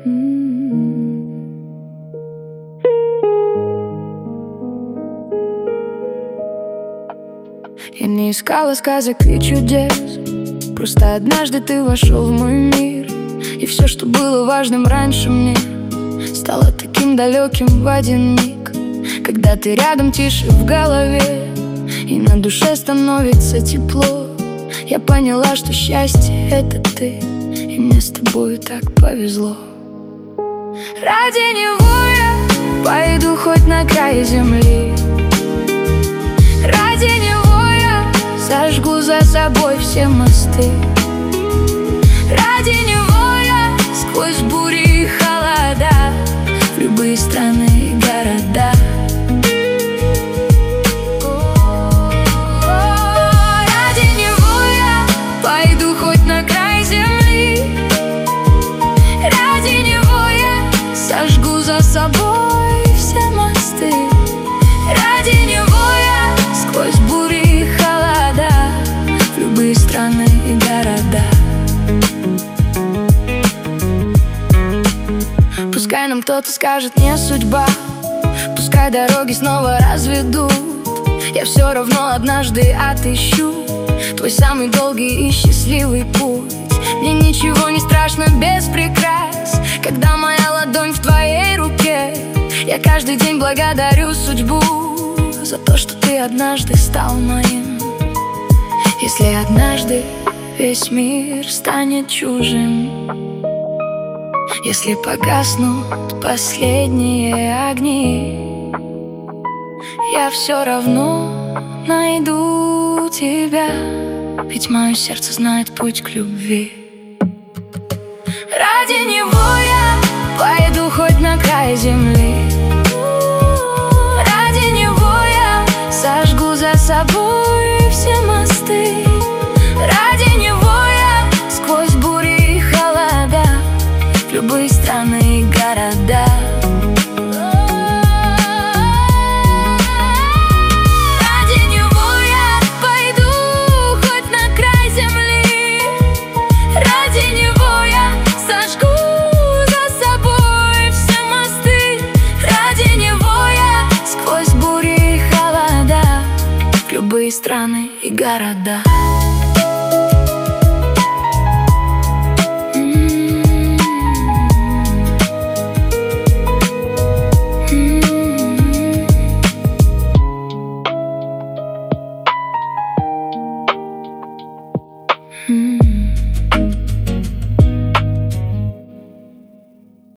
Я не искала сказок и чудес, просто однажды ты вошел в мой мир. И все, что было важным раньше мне, стало таким далеким в один миг. Когда ты рядом, тише в голове, и на душе становится тепло. Я поняла, что счастье — это ты, и мне с тобой так повезло. Ради него я пойду хоть на край земли. Ради него я сожгу за собой все мосты. Ради него я сквозь бури и холода в любые страны и города. Ради него я пойду хоть на край земли. Ради него я сожгу за собой все мосты. Ради него я сквозь бури и холода в любые страны и города. Пускай нам кто-то скажет не судьба, пускай дороги снова разведут, я все равно однажды отыщу твой самый долгий и счастливый путь. Мне ничего не страшно без прикрас, когда моя ладонь в твоей руке. Я каждый день благодарю судьбу за то, что ты однажды стал моим. Если однажды весь мир станет чужим, если погаснут последние огни, я все равно найду тебя, ведь мое сердце знает путь к любви. Ради него я пойду хоть на край земли. Ради него я сожгу за собой все мосты. Ради него я сквозь бури и холода в любые страны и города. Ради него я пойду хоть на край земли. Ради него я сожгу за собой все мосты. Ради него я сквозь бури и холода в любые страны и города.